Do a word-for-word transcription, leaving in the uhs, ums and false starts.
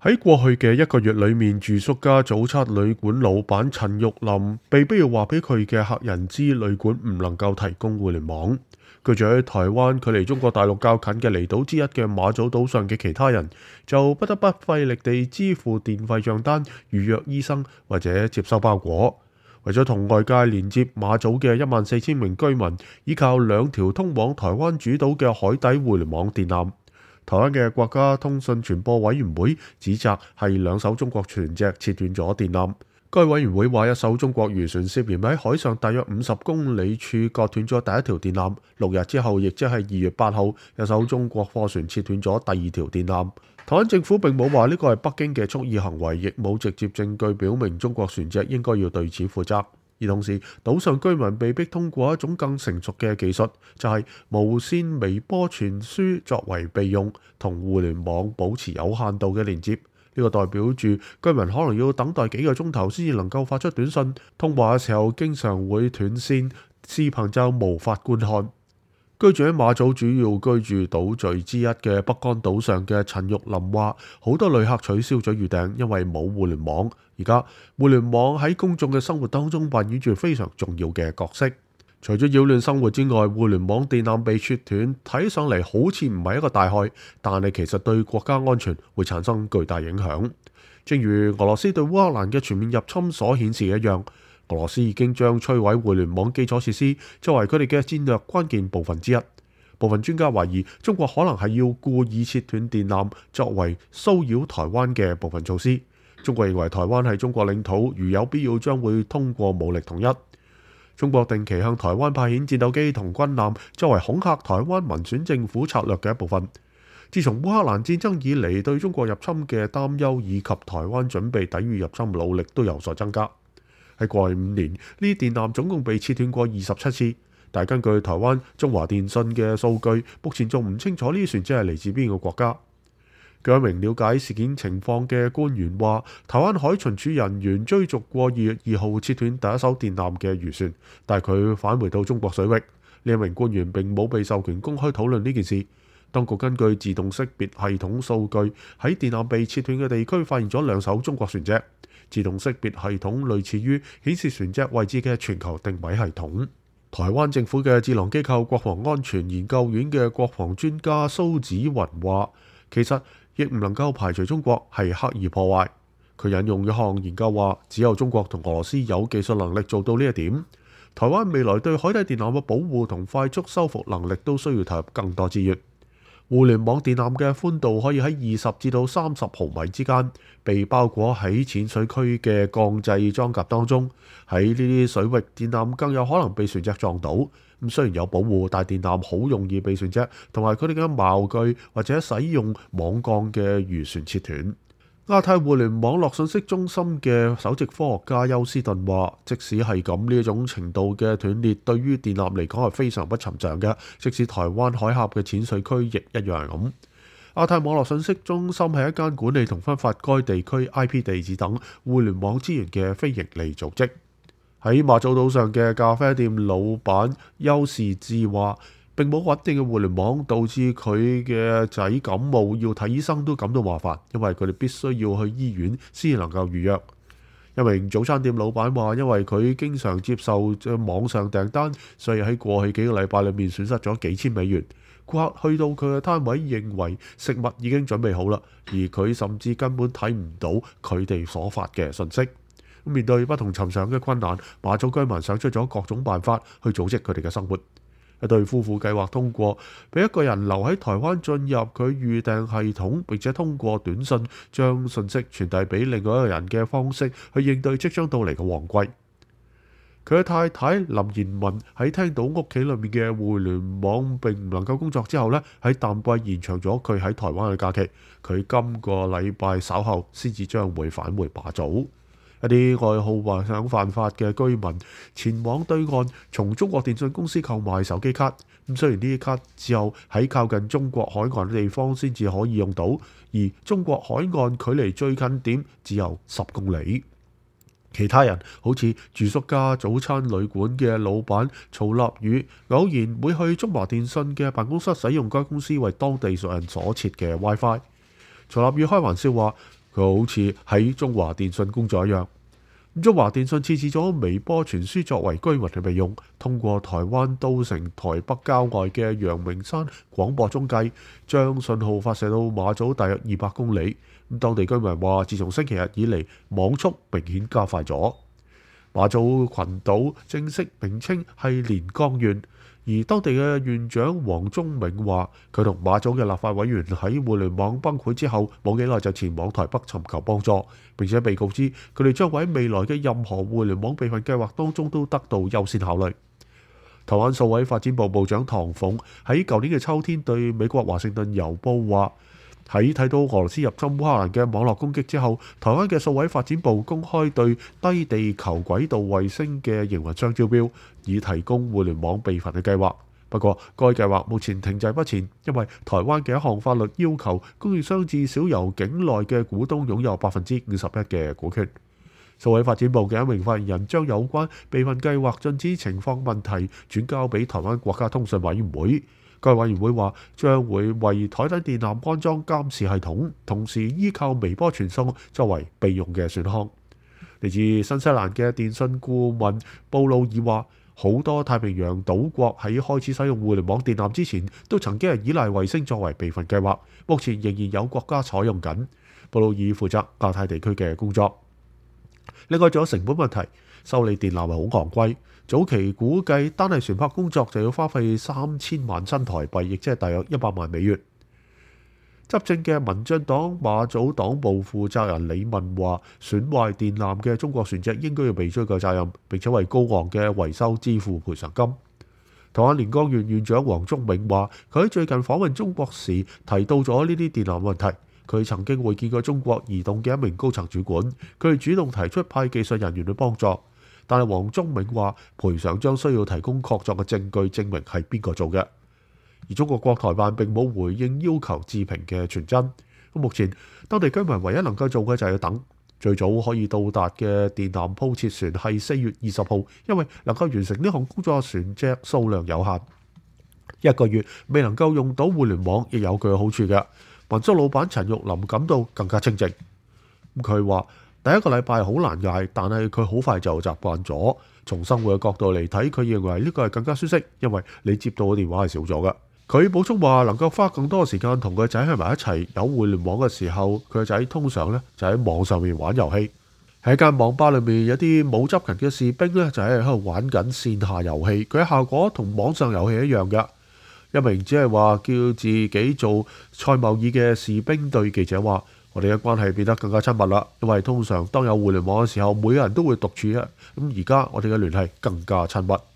喺過去嘅一個月裏面，住宿家早餐旅館老闆陳玉林被逼要話俾佢嘅客人知，旅館唔能夠提供互聯網。居住喺台灣距離中國大陸較近嘅離島之一嘅馬祖島上嘅其他人，就不得不費力地支付電費帳單、預約醫生或者接收包裹。為咗同外界連接馬祖嘅一萬四千名居民，依靠兩條通往台灣主島嘅海底互聯網電纜。台灣嘅國家通訊傳播委員會指責係兩艘中國船隻切斷咗電纜。該委員會話，一艘中國漁船涉嫌喺海上大約五十公里處割斷咗第一條電纜。六日之後，亦即係二月八號，一艘中國貨船切斷咗第二條電纜。台灣政府並冇話呢個係北京嘅蓄意行為，亦冇直接證據表明中國船隻應該要對此負責。而同時，島上居民被逼通過一種更成熟嘅技術，就係無線微波傳輸作為備用，同互聯網保持有限度嘅連接。呢個代表住居民可能要等待幾個鐘頭先至能夠發出短信，通話嘅時候經常會斷線，視頻就無法觀看。居住喺馬祖主要居住島嶼之一嘅北竿島上嘅陳玉林話，好多旅客取消咗預訂，因為冇互聯網。而家互聯網喺公眾嘅生活當中扮演住非常重要嘅角色。除咗擾亂生活之外，互聯網電纜被切斷，睇上嚟好似唔係一個大害，但係其實對國家安全會產生巨大影響。正如俄羅斯對烏克蘭嘅全面入侵所顯示一樣，俄羅斯已經將摧毀互聯網基礎設施作為佢哋嘅戰略關鍵部分之一。部分專家懷疑中國可能係要故意切斷電纜，作為騷擾台灣嘅部分措施。中國認為台灣係中國領土，如有必要將會通過武力統一。中國定期向台灣派遣戰鬥機同軍艦，作為恐嚇台灣民選政府策略嘅一部分。自從烏克蘭戰爭以嚟，對中國入侵嘅擔憂以及台灣準備抵禦入侵努力都有所增加。喺過去五年，呢啲電纜總共被切斷過二十七次，但根據台灣中華電信嘅數據，目前仲唔清楚呢啲船隻係嚟自邊個國家。據一名了解事件情況嘅官員話，台灣海巡署人員追逐過二月二號切斷第一艘電纜嘅漁船，但佢返回到中國水域。呢一名官員並冇被授權公開討論呢件事。當局根據自動識別系統數據，喺電纜被切斷嘅地區發現咗兩艘中國船隻。自動識別系統類似於顯示船隻位置嘅全球定位系統。台灣政府嘅智囊機構國防安全研究院嘅國防專家蘇子雲話，其實亦唔能夠排除中國係刻意破壞。佢引用一項研究話，只有中國同俄羅斯有技術能力做到呢一點。台灣未來對海底電纜嘅保護同快速修復能力都需要投入更多資源。互聯網電纜嘅寬度可以喺二十至到三十毫米之間，被包裹喺淺水區嘅鋼製裝甲當中。喺呢啲水域，電纜更有可能被船隻撞到。咁雖然有保護，但電纜好容易被船隻同埋佢哋嘅矛具或者使用網鋼嘅漁船切斷。亞太互聯網絡信息中心嘅首席科學家休斯頓話，即使係咁，呢一種程度嘅斷裂，對於電纜嚟講係非常不尋常嘅，即使台灣海峽嘅淺水區亦一樣係咁。亞太網絡信息中心係一間管理同分發該地區 I P 地址等互聯網資源嘅非營利組織。喺馬祖島上嘅咖啡店老闆邱士志話，並冇穩定嘅互聯網，導致佢嘅仔感冒要睇醫生都感到麻煩，因為佢哋必須要去醫院先能夠預約。一名早餐店老闆話，因為佢經常接受網上訂單，所以喺過去幾個禮拜裏面損失咗幾千美元。顧客去到佢嘅攤位，認為食物已經準備好啦，而佢甚至根本睇唔到佢哋所發嘅信息。面對不同尋常嘅困難，馬祖居民想出咗各種辦法去組織佢哋嘅生活。一對夫婦計劃通過俾一個人留喺台灣進入佢預訂系統，並且通過短信將信息傳遞俾另外一個人嘅方式去應對即將到嚟嘅旺季。佢嘅太太林賢文喺聽到屋企裏面嘅互聯網並唔能夠工作之後呢，喺淡季延長咗佢喺台灣嘅假期。佢今個禮拜稍後先至將會返回馬祖。一啲愛好或想犯法嘅居民前往對岸，從中國電信公司購買手機卡。咁雖然呢啲卡只有喺靠近中國海岸嘅地方先至可以用到，而中國海岸距離最近點只有十公里。其他人好似住宿家早餐旅館嘅老闆曹立宇，偶然會去中華電信嘅辦公室使用該公司為當地人所設嘅 WiFi。曹立宇開玩笑話， 佢好似喺中華電信工作一樣。中華電信設置咗微波傳輸作為居民嘅備用，通過台灣都城台北郊外嘅陽明山廣播中繼，將信號發射到馬祖大約二百公里。咁當地居民話，自從星期日以嚟，網速明顯加快咗。馬祖群島正式名稱係連江縣，而當地嘅縣長黃忠銘話，佢同馬祖嘅立法委員喺互聯網崩潰之後冇幾耐就前往台北尋求幫助，並且被告知佢哋將喺未來嘅任何互聯網備份計劃當中都得到優先考慮。台灣數位發展部部長唐鳳喺舊年嘅秋天對美國華盛頓郵報話，喺睇到俄羅斯入侵烏克蘭嘅網絡攻擊之後，台灣嘅數位發展部公開對低地球軌道衛星嘅營運商招標，以提供互聯網備份嘅計劃。不過，該計劃目前停滯不前，因為台灣嘅一項法律要求供應商至少由境內嘅股東擁有百分之五十一嘅股權。數位發展部嘅一名發言人將有關備份計劃進展情況問題轉交俾台灣國家通訊委員會。該委員會話將會為台底電纜安裝監視系統，同時依靠微波傳送作為備用嘅選項。嚟自新西蘭嘅電信顧問布魯爾話，好多太平洋島國喺開始使用互聯網電纜之前，都曾經係依賴衛星作為備份計劃，目前仍然有國家採用緊。布魯爾負責亞太地區嘅工作。另外仲有成本問題，修理電纜係好昂貴。早期估計單係船舶工作就要花費三千萬新台幣，亦即係大約一百萬美元。執政嘅民進黨馬祖黨部負責人李問話，損壞電纜嘅中國船隻應該要被追究責任，並且為高昂嘅維修支付賠償金。台灣連江縣縣長黃忠銘話，佢喺最近訪問中國時提到咗呢啲電纜問題。佢曾經會見過中國移動嘅一名高層主管，佢哋主動提出派技術人員去幫助。但係黃忠銘話，賠償將需要提供確鑿嘅證據證明係邊個做嘅。而中國國台辦並冇回應要求置評嘅傳真。咁目前當地居民唯一能夠做嘅就係要等。最早可以到達嘅電纜鋪設船係四月二十號，因為能夠完成呢項工作嘅船隻數量有限，一個月未能夠用到互聯網亦有佢嘅好處嘅。民宿老闆陳玉林感到更加清靜。佢話第一個禮拜好難捱，但係佢好快就習慣咗。從生活嘅角度嚟睇，佢認為呢個係更加舒適，因為你接到嘅電話係少咗嘅。佢補充話，能夠花更多時間同個仔喺埋一齊，有互聯網嘅時候，佢個仔通常咧就喺網上面玩遊戲。喺間網吧裏面有啲冇執勤嘅士兵咧，就喺度玩緊線下遊戲，佢嘅效果同網上遊戲一樣嘅。一名只係話叫自己做蔡茂爾嘅士兵對記者話，我哋嘅關係變得更加親密啦，因為通常當有互聯網嘅時候，每個人都會獨處啊。咁而家我哋嘅聯繫更加親密。